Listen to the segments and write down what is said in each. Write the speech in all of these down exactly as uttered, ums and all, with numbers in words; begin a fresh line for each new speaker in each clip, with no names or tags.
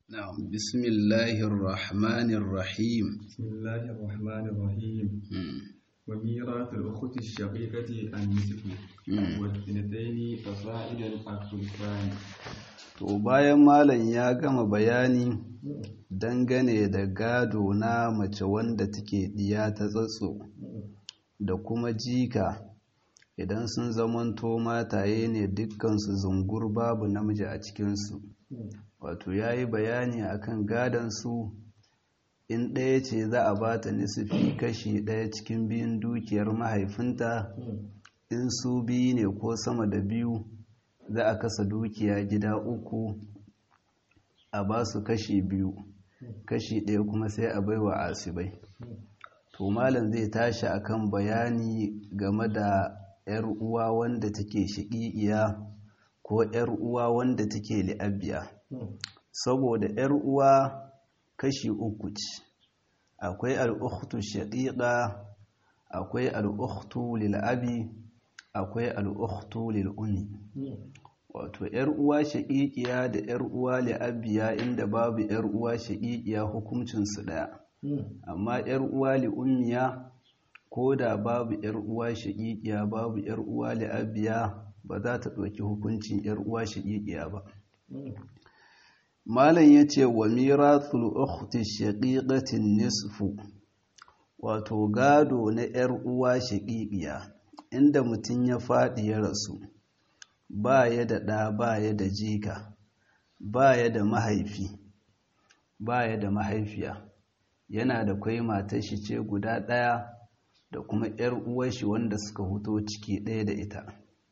نعم بسم الله الرحمن الرحيم
بسم الله الرحمن الرحيم
مم.
وميراث الأخت الشقيقة النصف والاثنتين فصاعدا الثلثان.
To bayan malam ya gama bayani dangane da gado na mace wanda take diya ta tsatso da kuma jika idan sun zamanto mataye ne dukkansu zungur babu namiji a cikinsu, wato ya yi bayani akan gadansu. In ɗaya ce za a ba ta nisifi kashi ɗaya cikin biyun dukiyar mahaifinta, in su biyu ne ko sama da biyu za a kasa dukiya gida uku a ba su kashi biyu, kashi ɗaya kuma sai a baiwa asibai. To malam zai tashi akan bayani game da 'yar uwa wanda take shaƙiƙiya ko 'yar uwa wanda take li'abbiya. Saboda 'yar uwa kashi uku ce, akwai al'ukhtu shaqiqa, akwai al'ukhtu lil'abi, akwai al'ukhtu lil'ummi. Wato 'yar uwa shaqiqiya da 'yar uwa li'abiya, inda babu 'yar uwa shaqiqiya hukuncin su daya. Amma 'yar uwa li'ummiya ko da babu 'yar uwa shaqiqiya babu 'yar uwa li'abiya ba za ta ɗauki hukuncin 'yar uwa shaqiqiya ba. Malam ya ce wa mirathul ukhti shaqiqatin nisfu, wato gado na 'yar uwa shaqiqiya inda mutum ya faɗi ya rasu, ba ya da ɗa, ba ya da jika, ba ya da mahaifi, ba ya da mahaifiya, yana da kwai matar shi ce guda ɗaya da kuma 'yar uwar shi wanda suka huto ciki ɗaya da ita.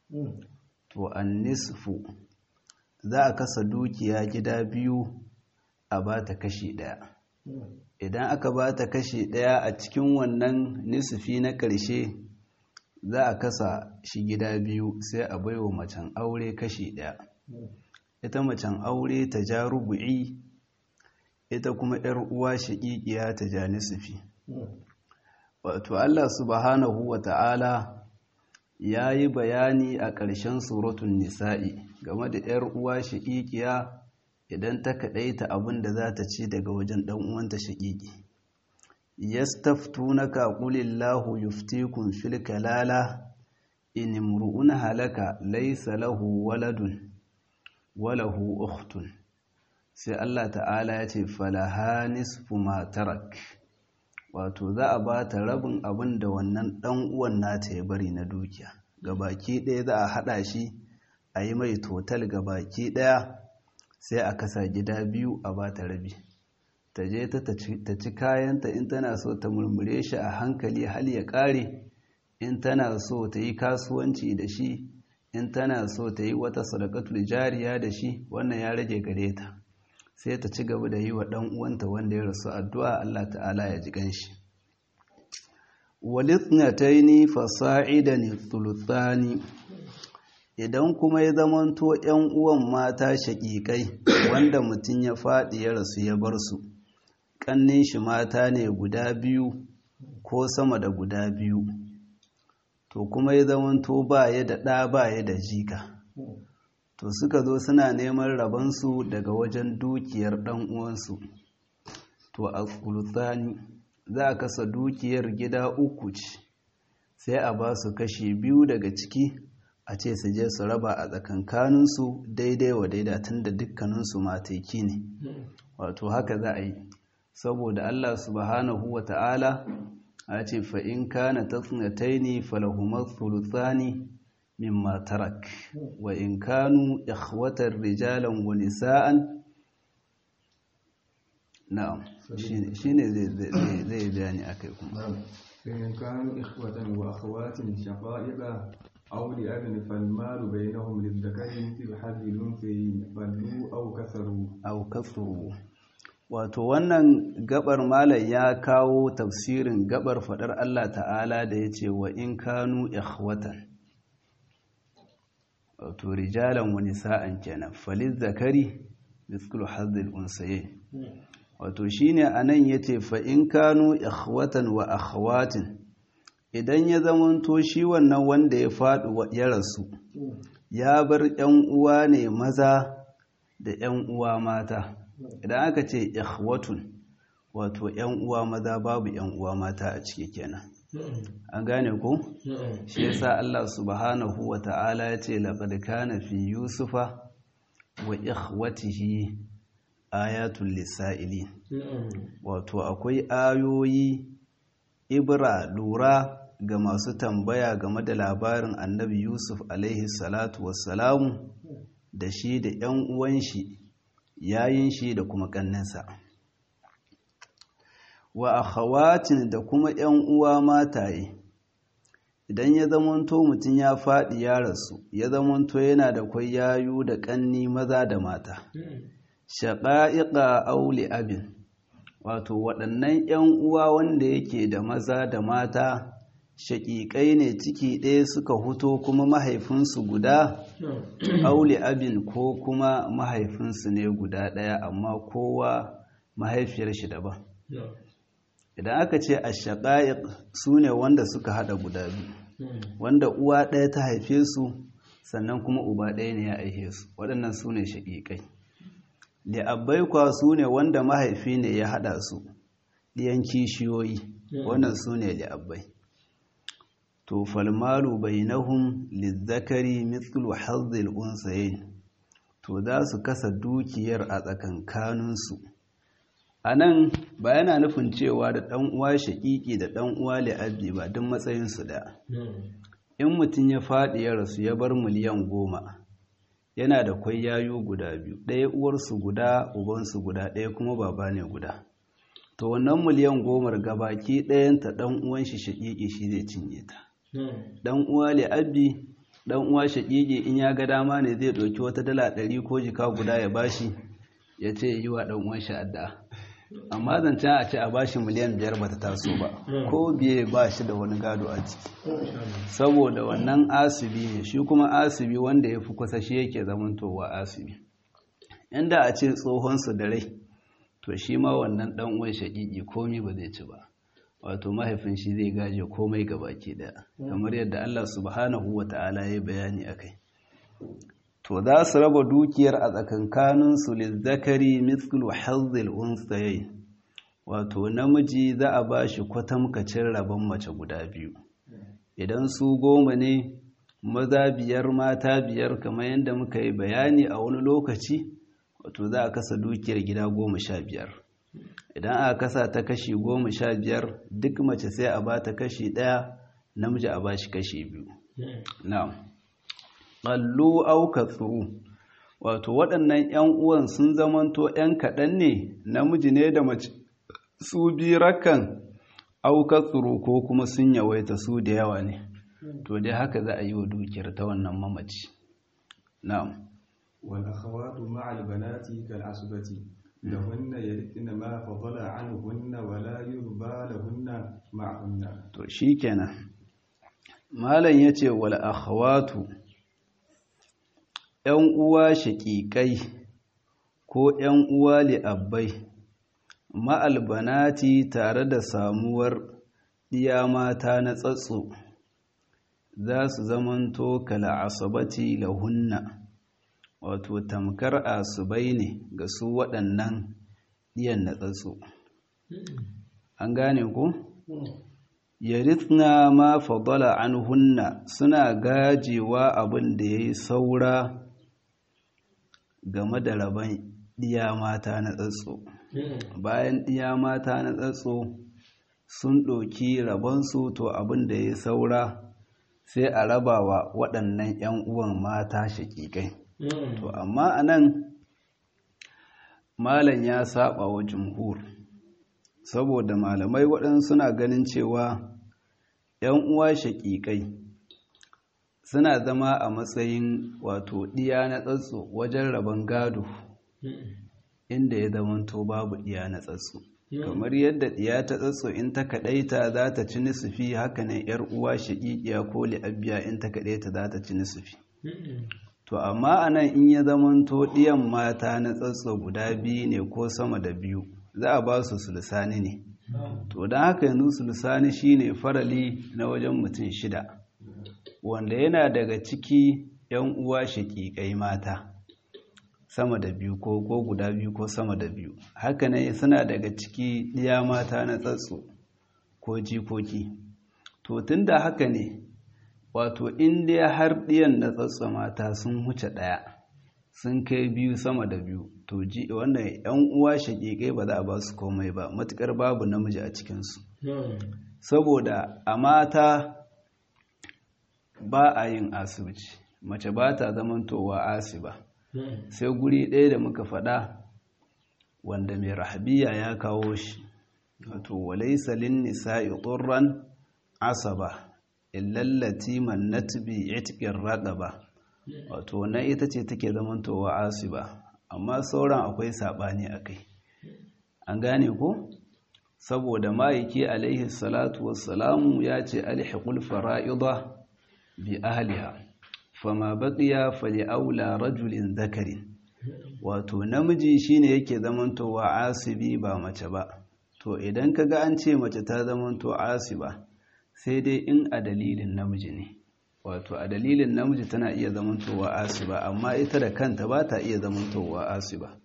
To an nisfu za a kasa dukiya gida biyu a ba ta kashi ɗaya. Idan aka ba ta kashi ɗaya a cikin wannan nisfi na ƙarshe, za a kasa shi gida biyu sai a baiwa macen aure kashi ɗaya. Ita macen aure ta ja rubu'i, ita kuma 'yar uwa shaƙiƙiya ta ja nisfi. Wato Allah subhanahu wa ta'ala ya yi bayani a ƙarshen suratun nisa'i game da 'yar uwa shaƙiƙiya idan ta kaɗaita abin da za ta ci daga wajen ɗan uwanta shaƙiƙi. Yastaftunaka qulillahu yuftikum fil kalala in imru'un halaka laysa lahu waladun wa lahu ukhtun. Sai Allah ta'ala ya ce falaha nisfu ma tarak, wato za a ba ta rabin abin da wannan ɗan uwan nata ya bari na dukiya. Gabaki ɗaya za a haɗa shi a yi mai total gabaki ɗaya sai a kasa gida biyu a ba ta rabi. Ta je ta ci kayanta, in tana so ta murmure shi a hankali hal ya ƙare, in tana so ta yi kasuwanci da shi, in tana so ta yi wata sadaqatul jariya da shi, wannan ya rage gare ta. Sai ta ci gaba da yi wa ɗan uwanta wanda ya rasu addu'a Allah ta'ala ya ji ganshi. Walithnataini fasa'idan thuluthani, idan kuma ya zamanto 'yan uwan mata shaƙiƙai wanda mutum ya faɗi ya rasu ya bar su, ƙannin shi mata ne guda biyu ko sama da guda biyu, to kuma ya zamanto ba ya da ɗa ba ya da jika, to suka zo suna neman rabansu daga wajen dukiyar ɗan uwansu. To a thuluthani za a kasa dukiyar gida uku ce, sai a ba su kashi biyu daga ciki, a ce su je su raba a tsakankaninsu daidai wa daida, tun da dukkaninsu mataki ne. Wato haka za a yi, saboda Allah subhanahu wa ta'ala a ce fa'in kana tasnataini falahumar thuluthani mimma tarak, wa in kanu ikhwatar rijalan wa nisa'an. Na'am, shi ne zai bayani akai kuma.
فإن كانوا إخوة وأخوات شقائق أو لأب فالمال بينهم للذكر مثل حظ الأنثيين فلوا أو كثروا
أو كثروا. Wato wannan gabar malam ya kawo tafsirin gabar fadar Allah ta'ala da ya ce wa in kanu ikhwatan, wato rijalan wa nisa'an kenan, faliz zakari mithlu hazzil unsayayn. Wato shine anan yace fa in kanu ikhwatan wa akhwatin, idan ya zamanto shi wannan wanda ya faɗi ya rasu ya bar 'yan uwa ne maza da 'yan uwa mata, idan aka ce ikhwatun wato ‘yan uwa maza babu ‘yan uwa mata a ciki kenan an gane ko shi yasa Allah subhanahu wa ta'ala ya ce laqad kana fi yusufa wa ikhwatihi ayatul lisa'ili wato akwai ayoyi ibra lura ga masu tambaya game da labarin annabi Yusuf alaihi salatu wassalamu da shi da ‘yan uwan shi yayin shi da kuma ƙannensa wa akhawatin da kuma ‘yan uwa mataye idan ya zamanto mutum ya faɗi ya rasu ya zamanto yana da kwai yayu da ƙanni maza da mata shaƙa'iƙa auli abin wato waɗannan ‘yan uwa wanda yake da maza da mata shaƙiƙai ne ciki ɗaya suka huto kuma mahaifinsu guda auli abin ko kuma mahaifinsu ne guda ɗaya amma kowa mahaifiyar shi daban idan aka ce a shaƙa'iƙ su ne wanda suka haɗa guda biyu wanda uwa ɗaya ta haife su sannan kuma uba ɗaya ne ya aihe su waɗannan su ne shaƙiƙai li'abbai kwa su ne wanda mahaifi ne ya haɗa su ɗiyan kishiyoyi wannan su ne li'abbai to falmalu bainahum lizzakari mithlu hazzil unsayin to za su kasa dukiyar a tsakankaninsu a nan ba yana nufin cewa da ɗan uwa shaƙiƙi da ɗan uwa li'abbi ba duk matsayinsu da in mutum ya faɗi ya rasu ya bar miliyan goma yana da kwai yayu guda biyu ɗaya uwarsu guda ubansu guda ɗaya kuma baba ne guda to wannan miliyan gomar gabaki ɗayanta ɗan uwan shi shaƙiƙi shi zai cinye ta ɗan uwa li'abbi ɗan uwa shaƙiƙi in ya ga dama ne zai ɗauki wata dala ɗari ko jika guda ya bashi ya ce yi wa ɗan uwan shi addu'a amma zancen a ce a bashi miliyan biyar bata taso ba ko biye ba shi da wani gado a ciki saboda wannan asibi ne shi kuma asibi wanda ya fi kusa shi yake zamantowa asibi inda a ce tsohonsu da rai to shi ma wannan dan uwan shaƙiƙi komai ba zai ci ba wato mahaifin shi zai gaje komai gabaki daya kamar yadda Allah subhanahu wata'ala ya bayani akai to za su raba dukiyar a tsakankaninsu lizzakari mithlu hazzil unsayayn wato namiji za a ba shi kwatamkacin rabon mace guda biyu idan su goma ne maza biyar mata biyar kamar yadda muka yi bayani a wani lokaci wato za a kasa dukiyar gida goma sha biyar idan aka kasa ta kashi goma sha biyar duk mace sai a ba ta kashi ɗaya namiji a ba shi kashi biyu na'am qallu aw kathuru wato waɗannan ƴan uwan sun zamanto ƴan kaɗan ne namiji ne da mace su bi rakan aw kathuru ko kuma sun yawaita su da yawa ne to dai haka za a yi wa dukiyar ta wannan mamaci na'am
wal akhawatu ma'al banati kal asbati lahunna yarithna ma fadala anhunna wa la yurba lahunna ma'ahunna
to shikenan malam yace wal akhawatu ‘yan uwa shaƙiƙai ko ‘yan uwa li'abbai ma'albanati tare da samuwar ɗiya mata na tsatso za su zamanto kala asabati lahunna wato tamkar asubai ne ga su waɗannan ɗiyan na tsatso an gane ku? yarithna ma fadala anhunna suna gajewa abin da ya yi saura game da rabon ɗiya mata na tsatso bayan ɗiya mata na tsatso sun ɗauki rabonsu to abin da ya saura sai a rabawa waɗannan 'yan uwan mata shaƙiƙai to amma a nan malam ya saba wa jumhur saboda malamai waɗansu suna ganin cewa 'yan uwa shaƙiƙai suna zama a matsayin wato ɗiya na tsatso wajen rabon gado inda ya zamanto babu ɗiya na tsatso kamar yadda ɗiya ta tsatso in ta kaɗaita za ta ci nisufi hakanan 'yar uwa shaƙiƙiya ko li'abbiya in ta kaɗaita za ta ci nisufi to amma a nan in ya zamanto ɗiyan mata na tsatso guda biyu ne ko sama da biyu za a ba su sulusani ne to don haka yanzu sulusani shine farali na wajen mutum shida wanda yana daga ciki ‘yan uwa shaƙiƙai mata sama da biyu ko ko guda biyu ko sama da biyu haka ne suna daga ciki ɗiya mata na tsatso ko jikoki to tunda haka ne wato in dai har ɗiyan na tsatso mata sun huce ɗaya sun kai biyu sama da biyu to ji wannan yan uwa shaƙiƙai ba za a ba su komai ba matukar babu namiji a cikinsu saboda a mata ba a yin asibiti mace ba ta zamantowa asiba sai guri ɗaya da muka faɗa wanda mai rahabiya ya kawo shi wato walaysa lin nisa'i qurran asaba illallati mannat bi itqir raqaba wato na ita ce take zamantowa asiba amma sauran akwai sabani akai an gane ko saboda ma'aiki alaihi salatu wassalamu ya ce alhiqul fara'ida bi ahliha fama baqiya fali aula rajulin dhakarin wato namiji shine yake zamantowa asibi ba mace ba to idan kaga an ce mace ta zamanto asiba sai dai in a dalilin namiji ne wato a dalilin namiji tana iya zamantowa asiba amma ita da kanta ba ta iya zamantowa asiba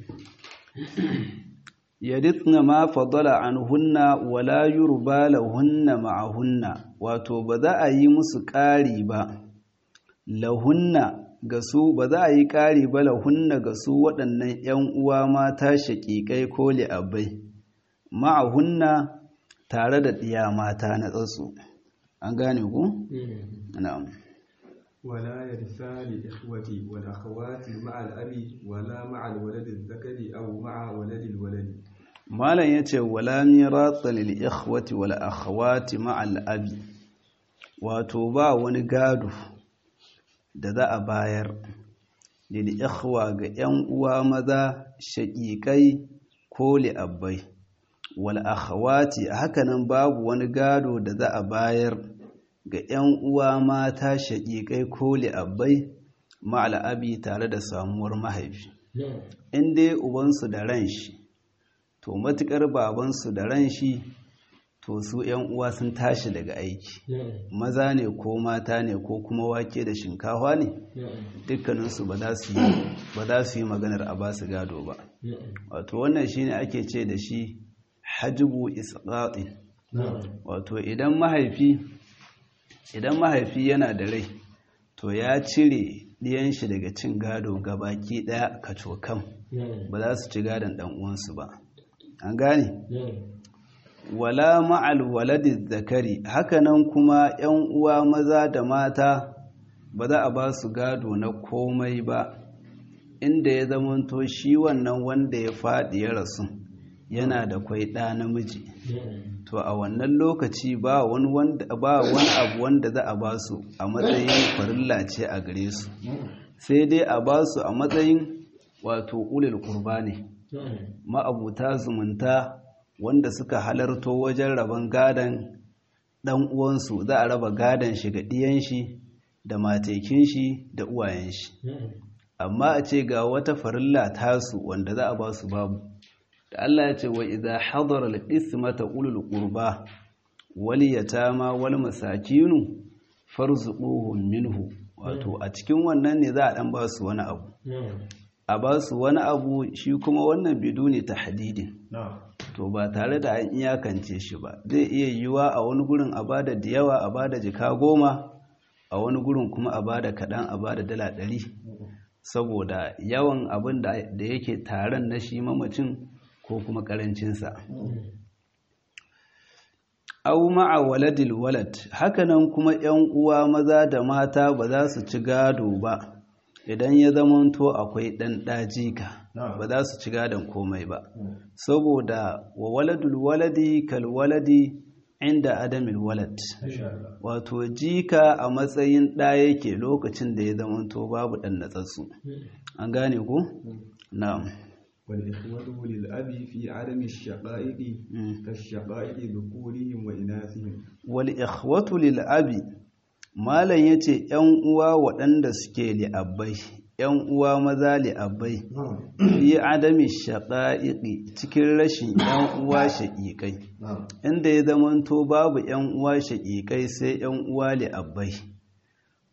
yadithna ma fadala anhunna wala yurba lahunna ma'ahunna wato ba za a yi musu ƙari ba lahunna ga su ba za a yi ƙari ba lahunna ga su waɗannan ‘yan uwa mata shaƙiƙai ko li'abbai ma'ahunna tare da ɗiya mata na tsatsu an gane ku? na'am
ولا يرثا لإخوة والأخوات مع الأب ولا مع الولد الذكر أو مع ولد الولد
مالا يتي ولا ميراث للإخوة والأخوات مع الأب وتوبا ونقادو da za a bayar lil ikhwa ga ƴan uwa maza shaƙiƙai ko li'abbai wal akhawati hakanan babu wani gado da za a bayar ga ƴan uwa mata shaƙiƙai ko li'abbai ma'al abi tare da samuwar mahaifi in dai ubansu da ran shi to matukar babansu da ran shi to su ƴan uwa sun tashi daga aiki maza ne ko mata ne ko kuma wake da shinkafa ne dukkaninsu ba za su yi ba za su yi maganar a basu gado ba wato wannan shine ake ce da shi hajbu isqatin wato idan mahaifi idan mahaifi yana da rai to ya cire ɗiyan shi daga cin gado gabaki ɗaya kacokan ba za su ci gadon ɗan uwansu ba an gane wala ma'al waladi zakari hakanan kuma ‘yan uwa maza da mata ba za a ba su gado na komai ba inda ya zamanto shi wannan wanda ya faɗi ya rasu yana da kwai ɗa namiji to a wannan lokaci ba wani wanda ba wani abu wanda za a ba su a matsayin farilla ce a gare su sai dai a ba su a matsayin wato ulul qurba ne ma'abuta zumunta wanda suka halarto wajen rabon gadon ɗan uwansu za a raba gadon shi ga ɗiyan shi da matekin shi da uwayen shi amma a ce ga wata farilla tasu wanda za a ba su babu da Allah ya ce wa idza hadara al-qismata ulul qurba wal yatama wal masakinu farzuquhum minhu wato a cikin wannan ne za a dan ba su wani abu a ba su wani abu shi kuma wannan biduni tahdidin to ba tare da an iyakance shi ba zai iya yiwa a wani gurin a bada da yawa a bada jika goma a wani gurin kuma a bada kaɗan a bada dala ɗari saboda yawan abin da yake taron na shi mamacin ko kuma ƙarancinsa au ma'a waladil walad hakanan kuma ‘yan uwa maza da mata ba za su ci gado ba idan ya zamanto akwai ɗan ɗajika ba za su ci gadon komai ba saboda wa waladul waladi kal waladi inda adamil walad wato jika a matsayin ɗa yake lokacin da ya zamanto babu ɗan natsatsu an gane ku? na'am
والإخوة للأب في عدم الشقائق كالشقائق ذكورهم وإناثهم
والإخوة للأب malam yace ƴan uwa waɗanda suke li'abbai ƴan uwa maza li'abbai fi adami shaqa'iqi cikin rashin ƴan uwa shaqiqai inda ya zamanto babu ƴan uwa shaqiqai sai ƴan uwa li'abbai to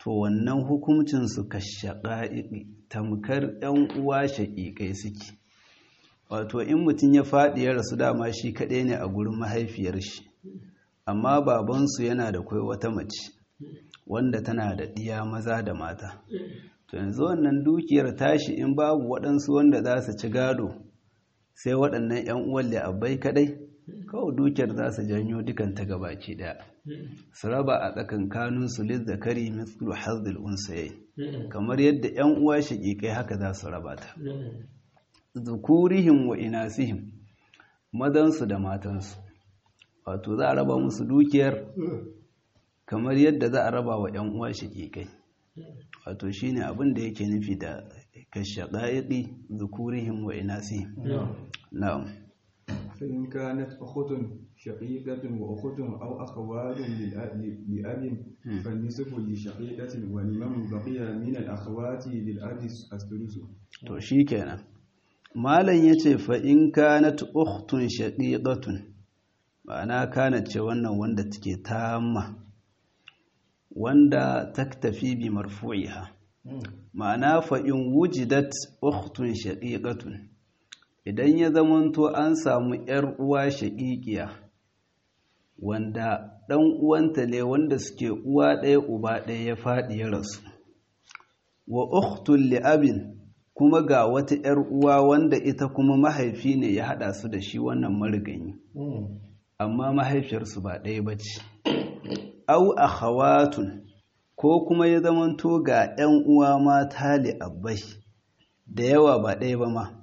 to wannan hukuncinsu ka shaƙa'iƙi tamkar ‘yan uwa shaƙiƙai suke. Wato in mutum ya faɗi ya rasu dama shi kaɗai ne a gurin mahaifiyar shi, amma babansu yana da kai wata mace wanda tana da ɗiya maza da mata. To yanzu wannan dukiyar tashi in babu waɗansu wanda za su ci gado sai waɗannan ‘yan uwan li'abbai kaɗai, kawai dukiyar za su janyo dukanta gabaki ɗaya su raba a tsakankanin su lizzakari mithlu hazzil unsayayn, kamar yadda ‘yan uwa shaƙiƙai haka za su raba ta. Zukurihim wa inasihim, mazansu da matansu, wato za a raba musu dukiyar kamar yadda za a raba wa ‘yan uwa shaƙiƙai. Wato shine abin da yake nufi da kashaƙa'iƙi zukurihim wa inasihim. Na'am.
فإن كانت أخت شقيقة وأخت أو أخوات لأب فالنصف لشقيقة ولمن بقي من الأخوات للأب الثلث.
to shikenan malam yace fa in kanat ukhtun shaqiqatun, ma'ana kanat ce wannan wanda take tamma wanda taktafi bi marfu'iha, ma'ana fa in wujidat ukhtun shaqiqatun, idan ya zamanto an samu ‘yar uwa shaƙiƙiya wanda ɗan uwanta ne wanda suke uwa ɗaya uba ɗaya ya faɗi ya rasu, wa ukhtun li'abin, kuma ga wata ‘yar uwa wanda ita kuma mahaifi ne ya haɗa su da shi wannan mariganyi, amma mahaifiyarsu ba ɗaya ba ce, au akhawatun, ko kuma ya zamanto ga ‘yan uwa mata li'abbai da yawa ba ɗaya ba ma,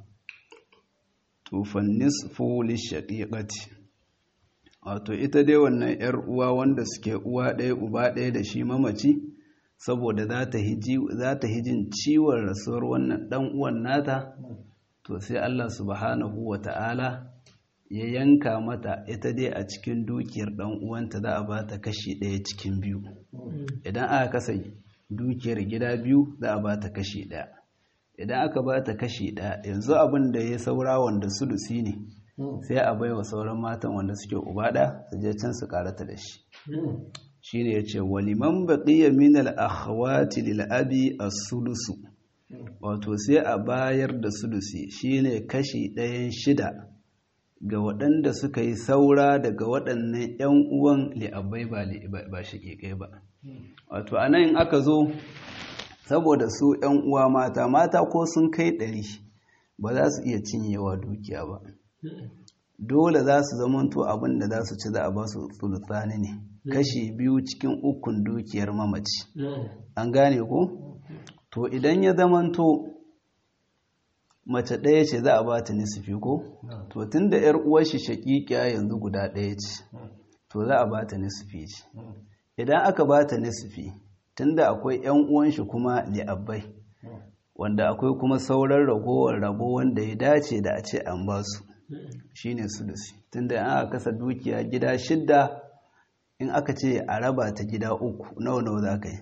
tufan nisfu lishaqiqati, wato ita dai wannan yar uwa wanda suke uwa ɗaya uba ɗaya da shi mamaci, saboda za ta hiji za ta hijin ciwon rasuwar wannan dan uwan nata, to sai Allah subhanahu wata'ala ya yanka mata ita dai a cikin dukiyar dan uwanta za a ba ta kashi ɗaya cikin biyu. Idan aka kasa dukiyar gida biyu za a ba ta kashi ɗaya. Idan aka ba ta kashi ɗaya, yanzu abin da ya saura wanda sulusi ne sai a bai wa sauran matan wanda suke uba ɗaya su je can su karata da shi. Shi ne ya ce waliman baqiya min al-akhawati lil abi as-sulusu, wato sai a bayar da sulusi shine kashi ɗayan shida ga waɗanda suka yi saura daga waɗannan ‘yan uwan li'abbai ba shaƙiƙai ba. Wato anan in aka zo, saboda su ‘yan uwa mata mata ko sun kai ɗari ba za su iya cinyewa dukiya ba, dole za su zamanto abin da za su ci za a ba su tsultsani ne, kashi biyu cikin ukun dukiyar mamaci. An gane ko? To idan ya zamanto mace ɗaya ce za a ba ta nisfi ko? To tun da ‘yar uwar shi shaƙiƙiya yanzu guda ɗaya ce, to za a ba ta nisfi ce. Idan aka ba ta nisfi, tunda akwai ‘yan uwan shi kuma li'abbai, wanda akwai kuma sauran ragowar rabo wanda ya dace da a ce an ba su, shi ne sulusi. Tunda an aka kasa dukiya gida shidda, in aka ce a raba ta gida uku, nawa nawa za ka yi?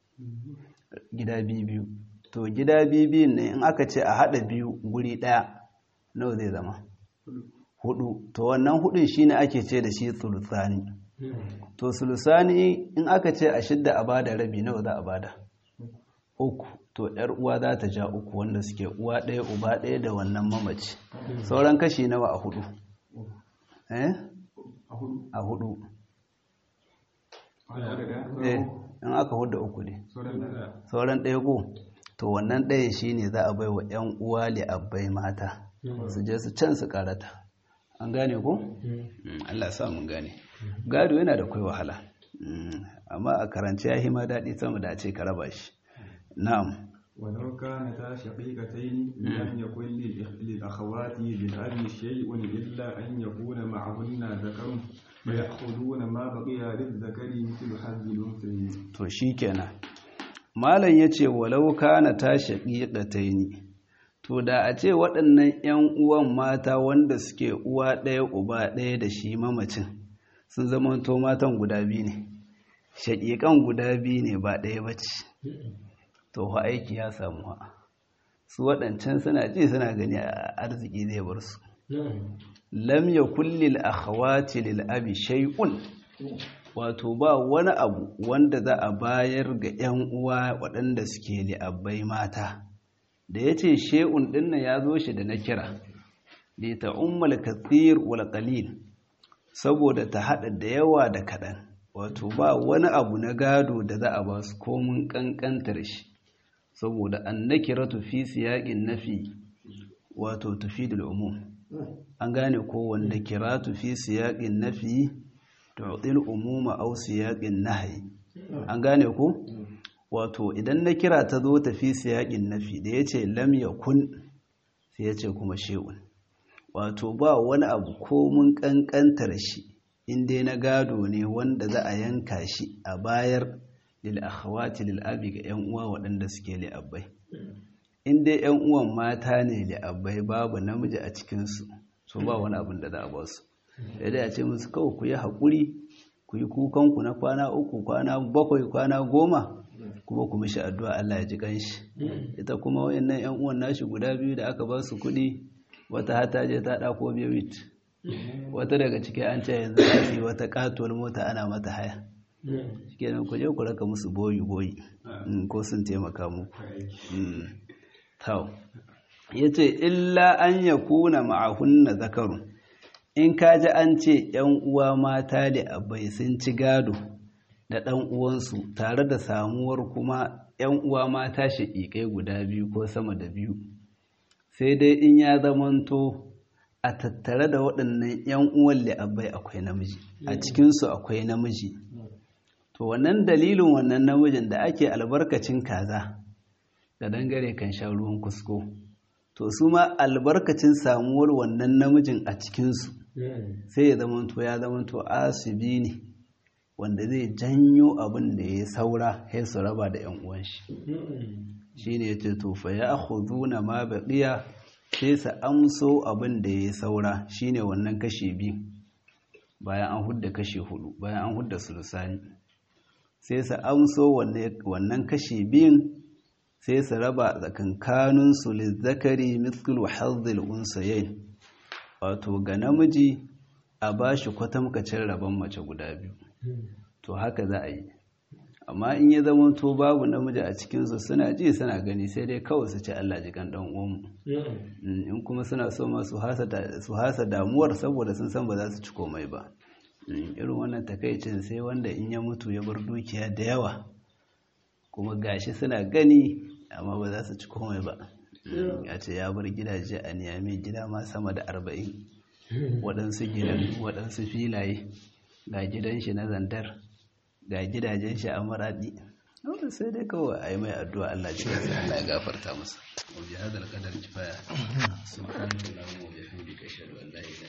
Gida biyu biyu. To gida biyu biyun ne in aka ce a haɗa biyu guri ɗaya, nawa zai zama? Hudu. To wannan hudun shi ne ake ce da shi sulusani. To sulusani in aka ce a shidda a bada rabi, nawa za a bada? Uku. To ‘yar uwa za ta ja uku wanda suke uwa ɗaya uba ɗaya da wannan mamaci. Sauran kashi nawa a hudu? Eh? A hudu. Eh, in aka hudu uku ne. Sauran ɗaya ko? To wannan ɗaya shi ne za a bai wa ‘yan uwa li'abbai mata, su je su can su karata. An gane ko? Allah sa mun gane. Gado yana da kai wahala, amma a karance ya hima daɗi sama da a ce ka raba shi. Na'am.
ولو كانتا شقيقتين لم يكن للأخوات للأب شيء إلا أن يكون معهن ذكر فيأخذون ما بقي للذكر مثل حظ الأنثيين.
To shikenan. Malam yace walau kanata shaqiqataini, to da a ce waɗannan ‘yan uwan mata wanda suke uwa ɗaya uba ɗaya da shi mamacin sun zama to matan guda biyu ne, shaƙiƙan guda biyu ne ba ɗaya ba ce, to fa aiki ya samu ha. Su waɗancan suna ji suna gani a arziki zai bar su. Lam yakul lil akhawati lil abi shay'un, wato ba wani abu wanda za a bayar ga 'yan uwa waɗanda suke li'abbai mata da ya ce she'un ɗinnan ya zo shi da na kira da ta ummal kathir wal qalil saboda ta haɗa da yawa da kaɗan wato ba wani abu na gado da za a ba su komin ƙanƙantar shi saboda an nakiratu fi siyaqin nafi wato tufidul umum an gane ko wanda kiratu fi siyaqin nafi tu'til umuma aw siyaqin nahyi an gane ko wato idan na kira ta zo ta fi siyaqin nafi da yace lam yakun sai yace kuma shay'un wato ba wani abu ko mun kankantar shi inda na gado ne wanda za a yanka shi a bayar lil akhawati lil abi ga yan uwa waɗanda suke li abbai in dai yan uwan mata ne li abbai babu namiji a cikin su so ba wani abin da za a ba su sai dai a ce musu kawai ku yi haƙuri ku yi kukan ku na kwana uku kwana bakwai kwana goma kuma ku mishi addu'a Allah ya ji kanshi ita kuma wayannan yan uwan nashi guda biyu da aka ba su kuɗi wata hata je ta ɗako biyawit wata daga ciki an ce yanzu za su yi wata katuwar mota ana mata haya kenan ku je ku raka musu boyi boyi ko sun taimaka muku tau yace illa an yakuna ma'ahunna zakarun in kaji an ce yan uwa mata da abai sun ci gado da ɗan uwansu tare da samuwar kuma yan uwa mata shaƙiƙai guda biyu ko sama da biyu sai dai in ya zamanto a tattare da waɗannan yan uwan li'abbai akwai namiji a cikinsu akwai namiji to wannan dalilin wannan namijin da ake albarkacin kaza da dangare kan sha ruwan kusko to su ma albarkacin samuwar wannan namijin a cikinsu sai ya zamanto ya zamanto asibi ne wanda zai janyo abin da ya saura sai su raba da yan uwan shi shine yace to fa ya'khuduna ma baqiya sai su amso abin da ya saura shine wannan kashi biyu bayan an hudda kashi hudu bayan an hudda sulusani sai su amso wannan kashi biyun sai su raba tsakankanin su lizzakari mithlu hazzil unsayayn wato ga namiji a bashi kwatamkacin rabon mace guda biyu to haka za a yi amma in ya zama to babu namiji a cikinsu suna ji suna gani sai dai kawai su ce Allah jikan dan uwanmu in kuma suna so ma su hasa damuwar saboda sun san ba za su ci komai ba irin wannan takaicin sai wanda in ya mutu ya bar dukiya da yawa kuma gashi suna gani amma ba za su ci komai ba ya ce ya bar gidaje a Niyami gida ma sama da arba'in waɗansu gidan waɗansu filaye ga gidan shi na Zandar ga gidajen shi a Maradi wanda sai dai kawai a yi mai addu'a Allah ce sai Allah ya gafarta masa wa bi hadal qadar kifaya subhanallahi wa bihamdihi ashhadu an la ilaha